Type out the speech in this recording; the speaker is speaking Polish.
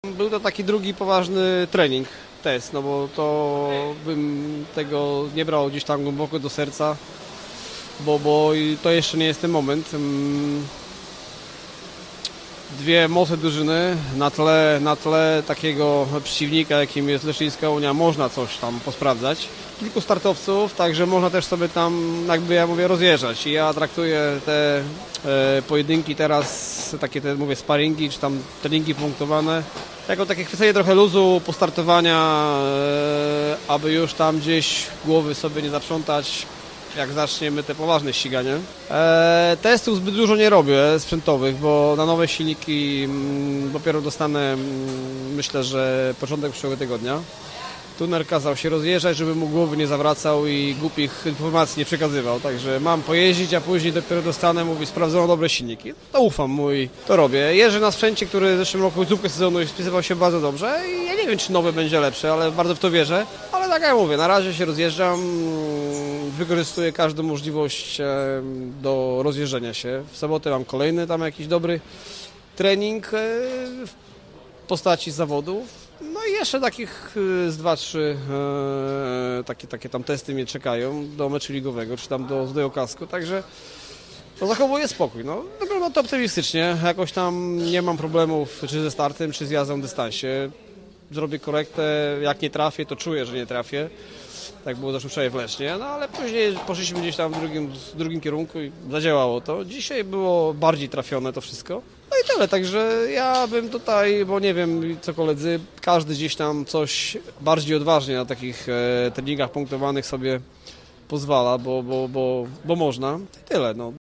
Był to taki drugi poważny trening, test, no bo to bym tego nie brał gdzieś tam głęboko do serca, bo to jeszcze nie jest ten moment. Dwie mocne drużyny na tle takiego przeciwnika, jakim jest Leszczyńska Unia, można coś tam posprawdzać. Kilku startowców, także można też sobie tam, jakby ja mówię, rozjeżdżać. I ja traktuję te pojedynki teraz, takie te, mówię, sparingi, czy tam treningi punktowane, jako takie chwycenie trochę luzu, postartowania, aby już tam gdzieś głowy sobie nie zaprzątać, jak zaczniemy te poważne ściganie. Testów zbyt dużo nie robię sprzętowych, bo na nowe silniki dopiero dostanę, myślę, że początek przyszłego tygodnia. Tuner kazał się rozjeżdżać, żeby mu głowy nie zawracał i głupich informacji nie przekazywał. Także mam pojeździć, a później dopiero dostanę, mówi, sprawdzono dobre silniki. To ufam to robię. Jeżdżę na sprzęcie, który w zeszłym roku końcówkę sezonu spisywał się bardzo dobrze i ja nie wiem, czy nowe będzie lepsze, ale bardzo w to wierzę. Ale tak jak mówię, na razie się rozjeżdżam, wykorzystuję każdą możliwość do rozjeżdżenia się. W sobotę mam kolejny tam jakiś dobry trening w postaci zawodów. No i jeszcze takich z 2-3 takie tam testy mnie czekają do meczu ligowego, czy tam do Kasku, także to zachowuję spokój. No, wygląda to optymistycznie, jakoś tam nie mam problemów czy ze startem, czy z jazdą w dystansie. Zrobię korektę, jak nie trafię, to czuję, że nie trafię. Tak było zresztą wczoraj w Lesznie, no ale później poszliśmy gdzieś tam w drugim kierunku i zadziałało to. Dzisiaj było bardziej trafione to wszystko. No i tyle, także ja bym tutaj, bo nie wiem co koledzy, każdy gdzieś tam coś bardziej odważnie na takich treningach punktowanych sobie pozwala, bo można. I tyle, no.